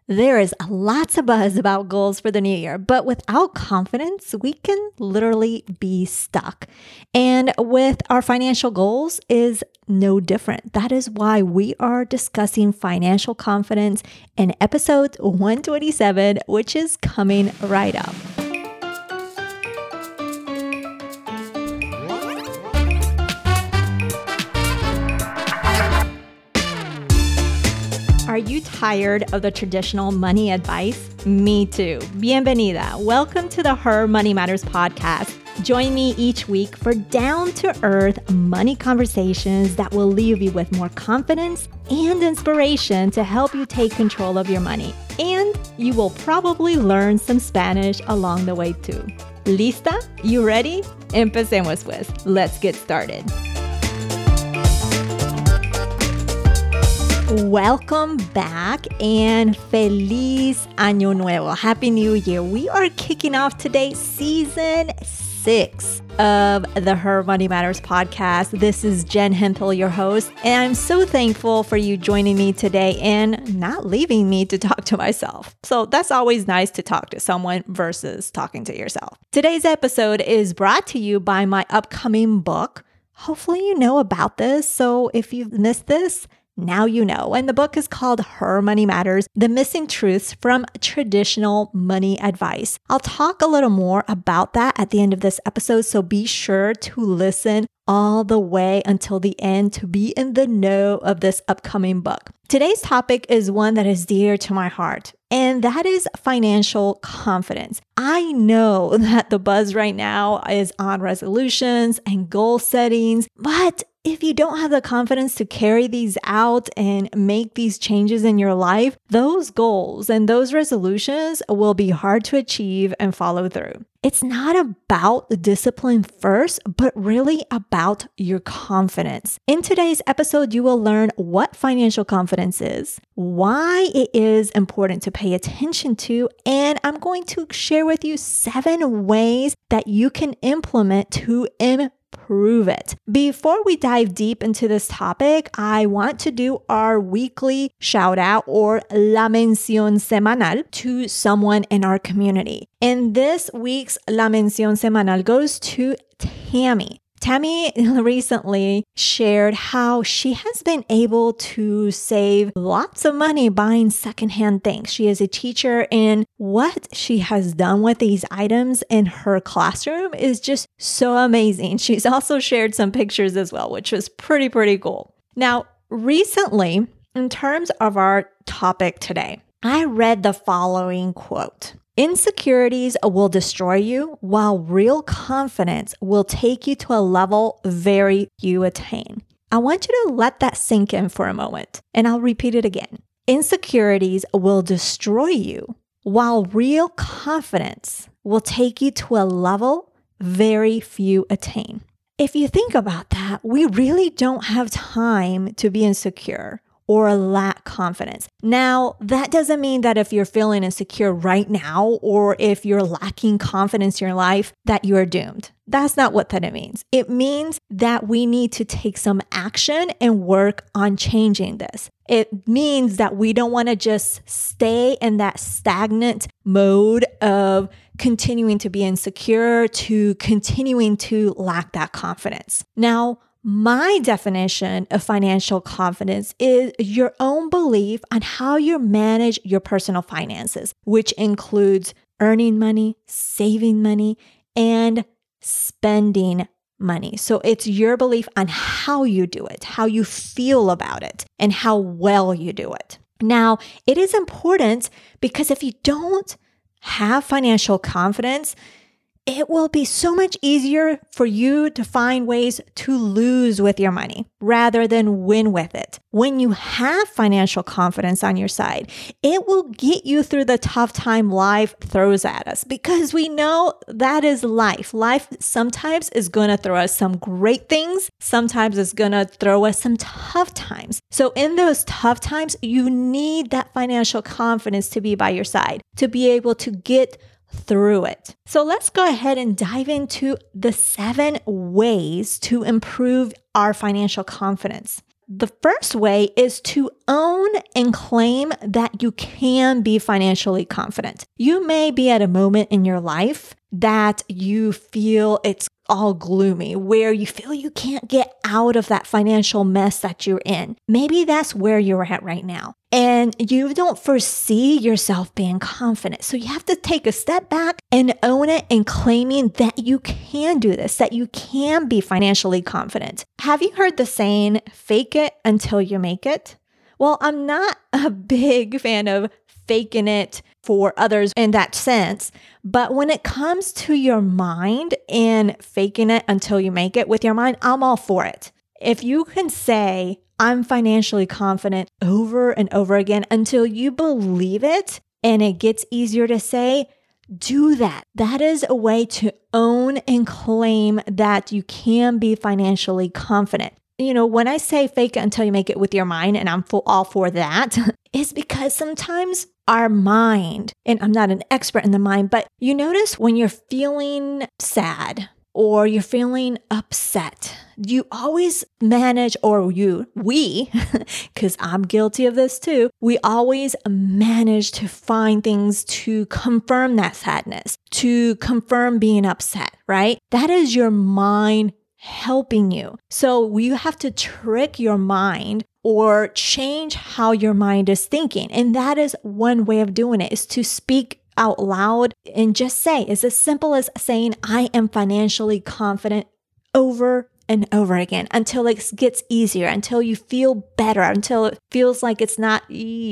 There is lots of buzz about goals for the new year, but without confidence, we can literally be stuck. And with our financial goals is no different. That is why we are discussing financial confidence in episode 127, which is coming right up. Are you tired of the traditional money advice? Me too. Bienvenida. Welcome to the Her Money Matters podcast. Join me each week for down-to-earth money conversations that will leave you with more confidence and inspiration to help you take control of your money. And you will probably learn some Spanish along the way too. ¿Lista? You ready? Empecemos pues. Let's get started. Welcome back and Feliz Año Nuevo. Happy New Year. We are kicking off today season 6 of the Her Money Matters podcast. This is Jen Hemphill, your host, and I'm so thankful for you joining me today and not leaving me to talk to myself. So that's always nice to talk to someone versus talking to yourself. Today's episode is brought to you by my upcoming book. Hopefully you know about this. So if you've missed this, now you know. And the book is called Her Money Matters, The Missing Truths from Traditional Money Advice. I'll talk a little more about that at the end of this episode, so be sure to listen all the way until the end to be in the know of this upcoming book. Today's topic is one that is dear to my heart, and that is financial confidence. I know that the buzz right now is on resolutions and goal settings, but if you don't have the confidence to carry these out and make these changes in your life, those goals and those resolutions will be hard to achieve and follow through. It's not about the discipline first, but really about your confidence. In today's episode, you will learn what financial confidence is, why it is important to pay attention to, and I'm going to share with you 7 ways that you can implement to improve it. Before we dive deep into this topic, I want to do our weekly shout out or La Mención Semanal to someone in our community. And this week's La Mención Semanal goes to Tammy. Tammy recently shared how she has been able to save lots of money buying secondhand things. She is a teacher, and what she has done with these items in her classroom is just so amazing. She's also shared some pictures as well, which was pretty cool. Now, recently, in terms of our topic today, I read the following quote. Insecurities will destroy you, while real confidence will take you to a level very few attain. I want you to let that sink in for a moment, and I'll repeat it again. Insecurities will destroy you, while real confidence will take you to a level very few attain. If you think about that, we really don't have time to be insecure or lack confidence. Now, that doesn't mean that if you're feeling insecure right now, or if you're lacking confidence in your life, that you are doomed. That's not what that means. It means that we need to take some action and work on changing this. It means that we don't want to just stay in that stagnant mode of continuing to be insecure to continuing to lack that confidence. Now, my definition of financial confidence is your own belief on how you manage your personal finances, which includes earning money, saving money, and spending money. So it's your belief on how you do it, how you feel about it, and how well you do it. Now, it is important because if you don't have financial confidence, it will be so much easier for you to find ways to lose with your money rather than win with it. When you have financial confidence on your side, it will get you through the tough time life throws at us, because we know that is life. Life sometimes is going to throw us some great things. Sometimes it's going to throw us some tough times. So in those tough times, you need that financial confidence to be by your side, to be able to get through it. So let's go ahead and dive into the 7 ways to improve our financial confidence. The first way is to own and claim that you can be financially confident. You may be at a moment in your life that you feel it's all gloomy, where you feel you can't get out of that financial mess that you're in. Maybe that's where you're at right now. And you don't foresee yourself being confident. So you have to take a step back and own it and claiming that you can do this, that you can be financially confident. Have you heard the saying, fake it until you make it? Well, I'm not a big fan of faking it for others in that sense. But when it comes to your mind and faking it until you make it with your mind, I'm all for it. If you can say, I'm financially confident over and over again until you believe it and it gets easier to say, do that. That is a way to own and claim that you can be financially confident. When I say fake it until you make it with your mind, and I'm all for that, is because sometimes our mind, and I'm not an expert in the mind, but you notice when you're feeling sad or you're feeling upset, you always manage, we, because I'm guilty of this too, we always manage to find things to confirm that sadness, to confirm being upset, right? That is your mind helping you. So you have to trick your mind or change how your mind is thinking. And that is one way of doing it, is to speak out loud and just say, it's as simple as saying, I am financially confident over and over again until it gets easier, until you feel better, until it feels like it's not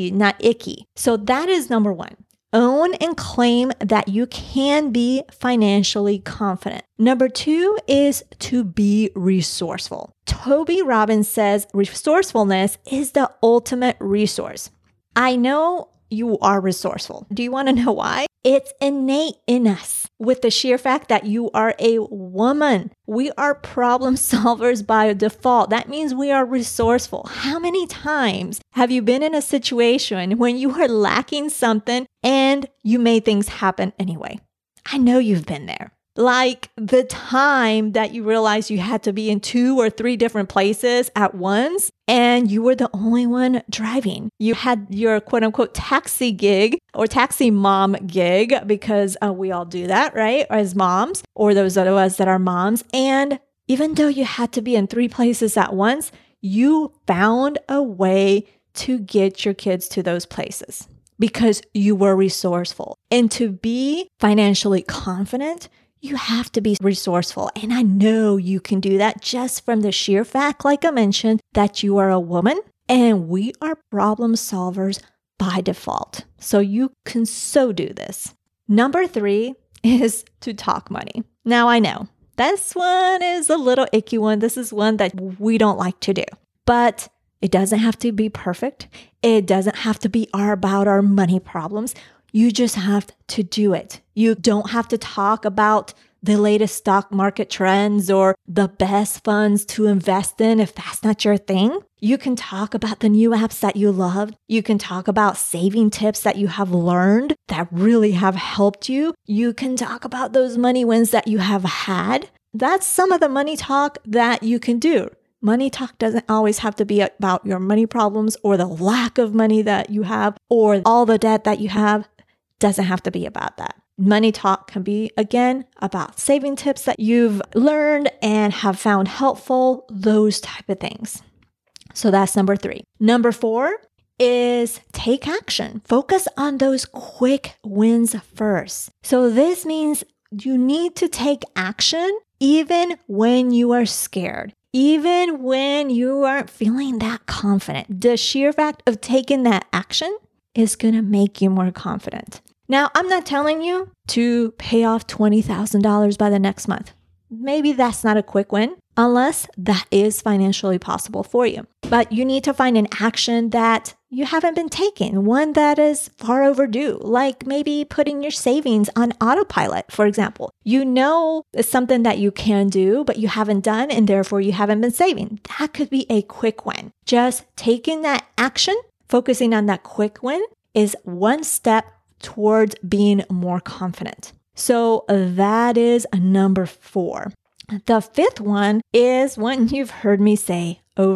icky. So that is number one. Own and claim that you can be financially confident. Number two is to be resourceful. Toby Robbins says resourcefulness is the ultimate resource. I know you are resourceful. Do you want to know why? It's innate in us with the sheer fact that you are a woman. We are problem solvers by default. That means we are resourceful. How many times have you been in a situation when you were lacking something and you made things happen anyway? I know you've been there. Like the time that you realized you had to be in 2 or 3 different places at once and you were the only one driving. You had your quote unquote taxi gig or taxi mom gig, because we all do that, right? As moms, or those of us that are moms. And even though you had to be in 3 places at once, you found a way to get your kids to those places because you were resourceful. And to be financially confident, you have to be resourceful. And I know you can do that just from the sheer fact, like I mentioned, that you are a woman and we are problem solvers by default. So you can so do this. Number 3 is to talk money. Now I know this one is a little icky one. This is one that we don't like to do, but it doesn't have to be perfect. It doesn't have to be about our money problems. You just have to do it. You don't have to talk about the latest stock market trends or the best funds to invest in if that's not your thing. You can talk about the new apps that you love. You can talk about saving tips that you have learned that really have helped you. You can talk about those money wins that you have had. That's some of the money talk that you can do. Money talk doesn't always have to be about your money problems or the lack of money that you have or all the debt that you have. Doesn't have to be about that. Money talk can be, again, about saving tips that you've learned and have found helpful, those type of things. So that's number 3. Number 4 is take action. Focus on those quick wins first. So this means you need to take action even when you are scared. Even when you aren't feeling that confident. The sheer fact of taking that action is going to make you more confident. Now, I'm not telling you to pay off $20,000 by the next month. Maybe that's not a quick win unless that is financially possible for you. But you need to find an action that you haven't been taking, one that is far overdue, like maybe putting your savings on autopilot, for example. You know it's something that you can do, but you haven't done, and therefore you haven't been saving. That could be a quick win. Just taking that action, focusing on that quick win, is one step towards being more confident. So that is number 4. The 5th one is one you've heard me say over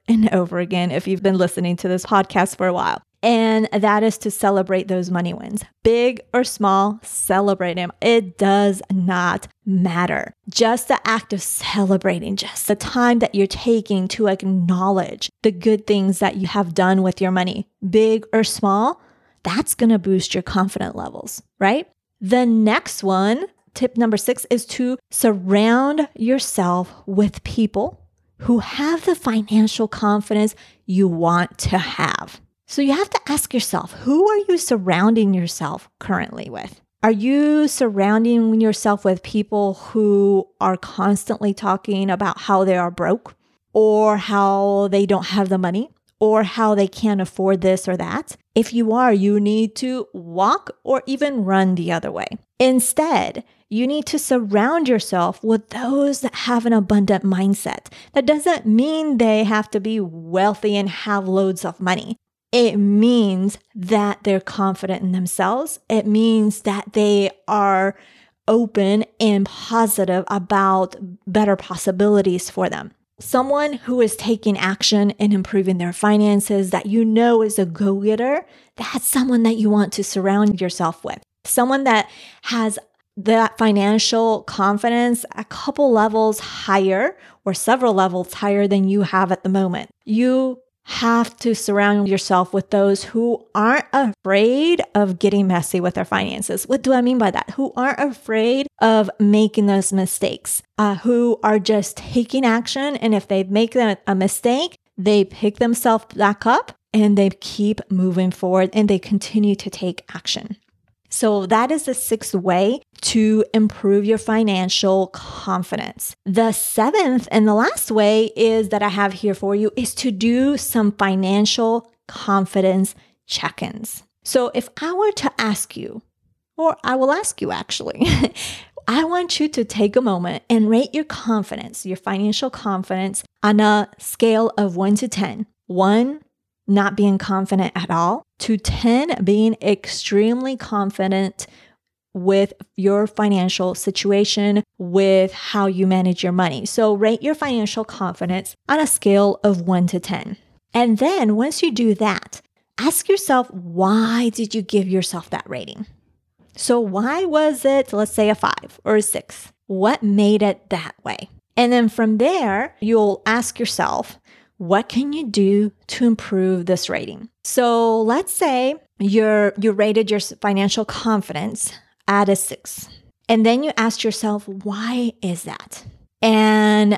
and over again if you've been listening to this podcast for a while. And that is to celebrate those money wins. Big or small, celebrate them. It does not matter. Just the act of celebrating, just the time that you're taking to acknowledge the good things that you have done with your money, big or small, that's going to boost your confidence levels, right? The next one, tip number 6, is to surround yourself with people who have the financial confidence you want to have. So you have to ask yourself, who are you surrounding yourself currently with? Are you surrounding yourself with people who are constantly talking about how they are broke, or how they don't have the money, or how they can't afford this or that? If you are, you need to walk or even run the other way. Instead, you need to surround yourself with those that have an abundant mindset. That doesn't mean they have to be wealthy and have loads of money. It means that they're confident in themselves. It means that they are open and positive about better possibilities for them. Someone who is taking action and improving their finances that you know is a go-getter, that's someone that you want to surround yourself with. Someone that has that financial confidence a couple levels higher or several levels higher than you have at the moment. You have to surround yourself with those who aren't afraid of getting messy with their finances. What do I mean by that? Who aren't afraid of making those mistakes, who are just taking action. And if they make a mistake, they pick themselves back up and they keep moving forward and they continue to take action. So that is the 6th way to improve your financial confidence. The 7th and the last way is that I have here for you is to do some financial confidence check-ins. So if I were to ask you, or I will ask you actually, I want you to take a moment and rate your confidence, your financial confidence on a scale of 1 to 10. 1, not being confident at all, to 10, being extremely confident with your financial situation, with how you manage your money. So rate your financial confidence on a scale of 1 to 10. And then once you do that, ask yourself, why did you give yourself that rating? So why was it, let's say, a 5 or a 6? What made it that way? And then from there, you'll ask yourself, what can you do to improve this rating? So let's say you rated your financial confidence at a 6. And then you ask yourself, why is that? And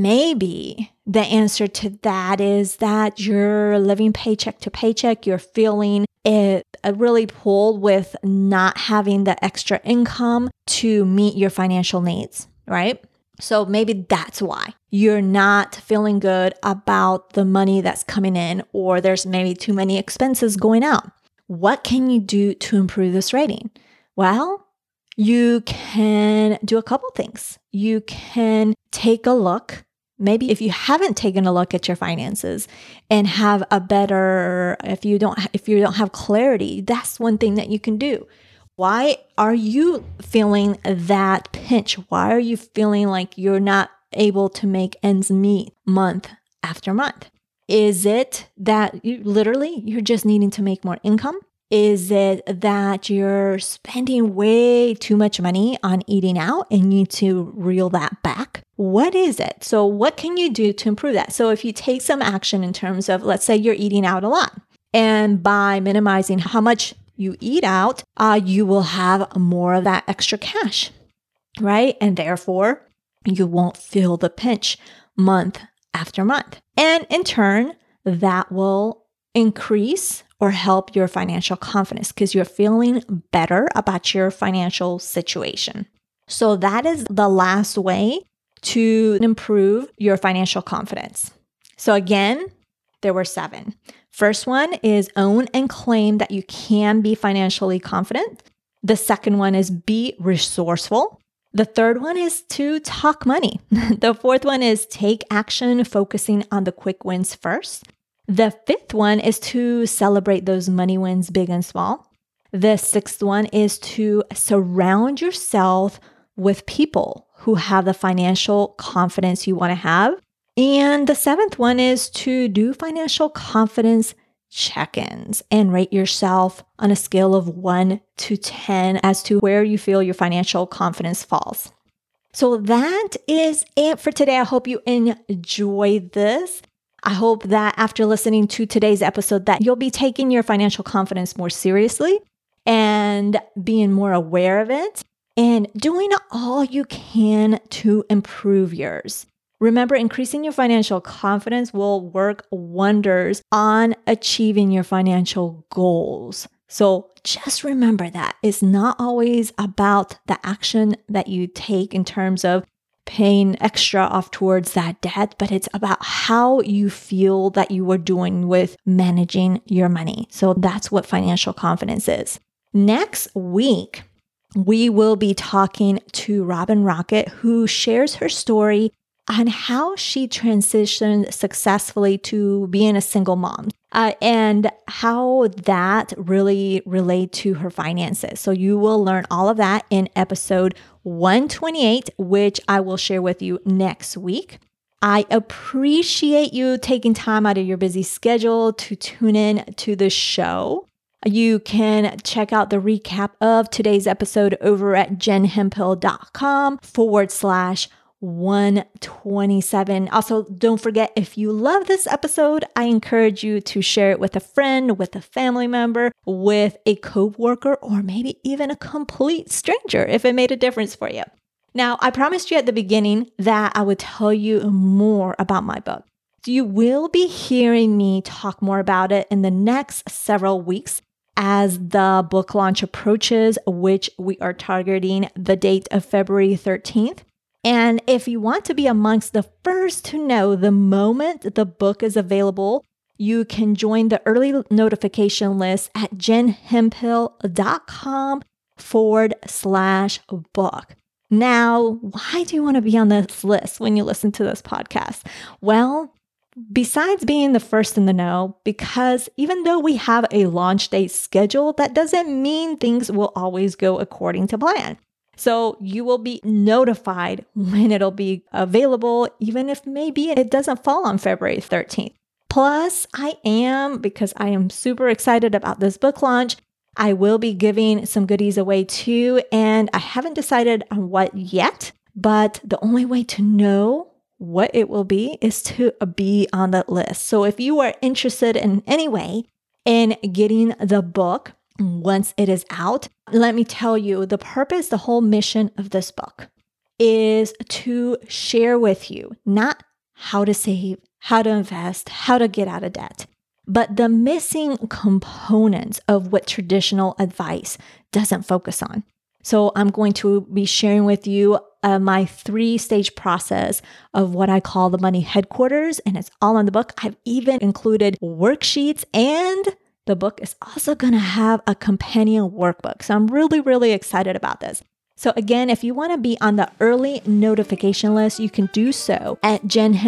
maybe the answer to that is that you're living paycheck to paycheck. You're feeling it really pulled with not having the extra income to meet your financial needs, right? So maybe that's why you're not feeling good about the money that's coming in, or there's maybe too many expenses going out. What can you do to improve this rating? Well, you can do a couple things. You can take a look. Maybe if you haven't taken a look at your finances and have a better, if you don't have clarity, that's one thing that you can do. Why are you feeling that pinch? Why are you feeling like you're not able to make ends meet month after month? Is it that you're just needing to make more income? Is it that you're spending way too much money on eating out and you need to reel that back? What is it? So what can you do to improve that? So if you take some action in terms of, let's say you're eating out a lot, and by minimizing how much you eat out, you will have more of that extra cash, right? And therefore, you won't feel the pinch month after month. And in turn, that will increase or help your financial confidence because you're feeling better about your financial situation. So that is the last way to improve your financial confidence. So again, there were 7. First one is own and claim that you can be financially confident. The second one is be resourceful. The third one is to talk money. The fourth one is take action, focusing on the quick wins first. The fifth one is to celebrate those money wins, big and small. The sixth one is to surround yourself with people who have the financial confidence you want to have. And the seventh one is to do financial confidence check-ins and rate yourself on a scale of 1 to 10 as to where you feel your financial confidence falls. So that is it for today. I hope you enjoyed this. I hope that after listening to today's episode that you'll be taking your financial confidence more seriously and being more aware of it and doing all you can to improve yours. Remember, increasing your financial confidence will work wonders on achieving your financial goals. So just remember that it's not always about the action that you take in terms of paying extra off towards that debt, but it's about how you feel that you are doing with managing your money. So that's what financial confidence is. Next week, we will be talking to Robin Rocket, who shares her story on how she transitioned successfully to being a single mom and how that really related to her finances. So you will learn all of that in episode 128, which I will share with you next week. I appreciate you taking time out of your busy schedule to tune in to the show. You can check out the recap of today's episode over at jenhemphill.com/127. Also, don't forget, if you love this episode, I encourage you to share it with a friend, with a family member, with a coworker, or maybe even a complete stranger if it made a difference for you. Now, I promised you at the beginning that I would tell you more about my book. You will be hearing me talk more about it in the next several weeks as the book launch approaches, which we are targeting the date of February 13th. And if you want to be amongst the first to know the moment the book is available, you can join the early notification list at jenhemphill.com/book. Now, why do you want to be on this list when you listen to this podcast? Well, besides being the first in the know, because even though we have a launch date scheduled, that doesn't mean things will always go according to plan. So you will be notified when it'll be available, even if maybe it doesn't fall on February 13th. Plus, because I am super excited about this book launch, I will be giving some goodies away too, and I haven't decided on what yet, but the only way to know what it will be is to be on that list. So if you are interested in any way in getting the book once it is out, let me tell you, the purpose, the whole mission of this book is to share with you not how to save, how to invest, how to get out of debt, but the missing components of what traditional advice doesn't focus on. So I'm going to be sharing with you my 3-stage process of what I call the money headquarters, and it's all in the book. I've even included worksheets, and the book is also going to have a companion workbook. So I'm really, really excited about this. So again, if you want to be on the early notification list, you can do so at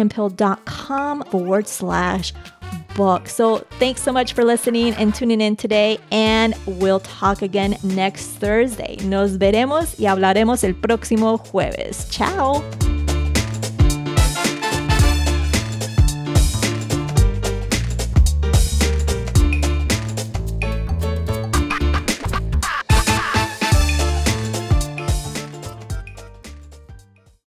jenhemphill.com/book. So thanks so much for listening and tuning in today, and we'll talk again next Thursday. Nos veremos y hablaremos el próximo jueves. Ciao.